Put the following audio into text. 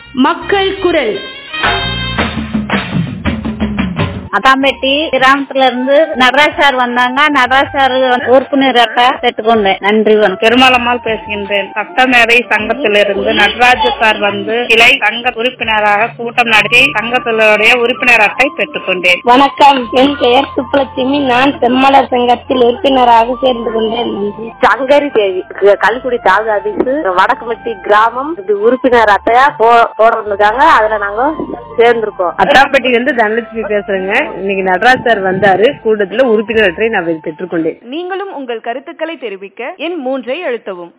மக்கள் குரல். அதாம்பேட்டி கிராமத்துல இருந்து நடராஜ் சார் வந்தாங்க. நடராஜ் சார் உறுப்பினர் அட்டை பெற்றுக்கொண்டேன். நன்றி. பெருமாளம்மாள் பேசுகின்றேன். சட்டமேடை சங்கத்திலிருந்து நடராஜ் சார் வந்து கிளை சங்க உறுப்பினராக கூட்டம் நடத்தி சங்கத்தினுடைய உறுப்பினர் அட்டை பெற்றுக்கொண்டேன். வணக்கம், என் பெயர் சுப்புலட்சுமி. நான் செம்மலர் சங்கத்தில் உறுப்பினராக சேர்ந்து கொண்டேன். நன்றி. சங்கரி தேவி, கல்குடி தாலுகா ஆபீஸ் வடக்குமட்டி கிராமம் உறுப்பினர் அட்டையா போடுறதுக்காக அதுல நாங்க சேர்ந்திருக்கோம். அத்தாப்பட்டியில இருந்து தனலட்சுமி பேசுறேங்க. இன்னைக்கு நடராஜ் சார் வந்தாரு, கூட்டத்துல உறுப்பினர் அட்டை நான் பெற்றுக்கொண்டேன். நீங்களும் உங்கள் கருத்துக்களை தெரிவிக்க எண் 3 அழுத்தவும்.